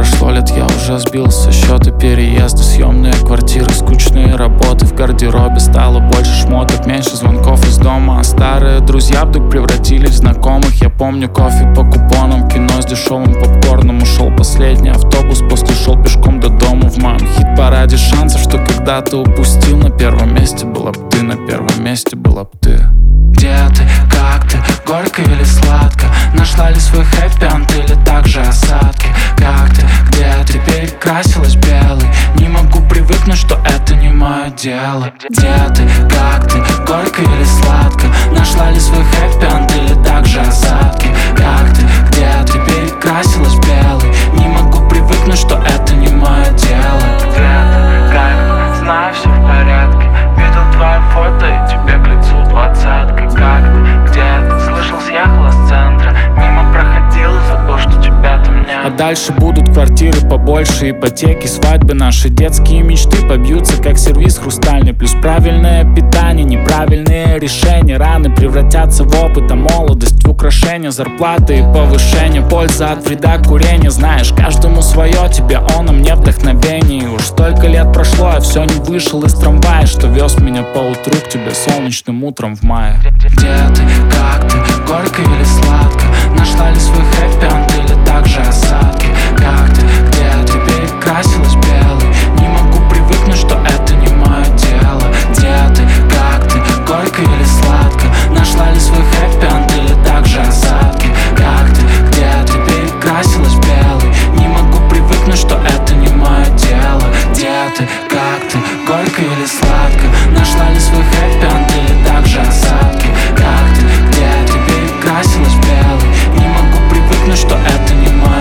прошло лет, я уже сбил со счета. Переезды, съемные квартиры, скучные работы. В гардеробе стало больше шмоток, меньше звонков из дома. А старые друзья вдруг превратились в знакомых. Я помню кофе по купонам, кино с дешевым попкорном. Ушел последний автобус, после шел пешком до дома. В моем хит-параде шансов, что когда-то упустил. На первом месте была б ты, на первом месте была б ты. Где ты, как ты, горько или сладко? Нашла ли свой хэппи-энд или также осадки? Как ты, где ты, перекрасилась белый? Не могу привыкнуть, что это не мое дело. Где ты, как ты, горько или сладко? Нашла ли свой хэппи-энд или также осадки? Как ты, где ты, перекрасилась белый? Не могу привыкнуть, что это не мое дело. Где ты, как ты, знаю, все в порядке. Видел твое фото и тебе к лицу двадцатка. Как ты, где ты, слышал, съехала с центра. Мимо проходила, забыл, что тебя там нет. А дальше будут квартиры побольше, ипотеки, свадьбы. Наши детские мечты побьются, как сервиз хрустальный. Плюс правильное питание, неправильные решения. Раны превратятся в опыт, а молодость в украшение. Зарплаты и повышение, польза от вреда курения. Знаешь, каждому свое, тебе он, а мне вдохновение. Уж столько лет прошло, я все не вышел из трамвая, что вез меня по утру к тебе солнечным утром в мае. Где ты, как ты, горько или сладко? Нашла ли свой хэппи-энд или также осадки? Как ты, где ты, перекрасилась белый? Не могу привыкнуть, что это не мое дело. Где ты, как ты, горько или сладко? Нашла ли свой хэппи-энд или также осадки? Как ты, где ты, перекрасилась белый? Не могу привыкнуть, что это не мое дело. Где ты, как ты, горько или сладко? Нашла ли свой хэппи-энд или также осадки? Как ты, где ты, перекрасилась белый? Не могу привыкнуть, что это не мое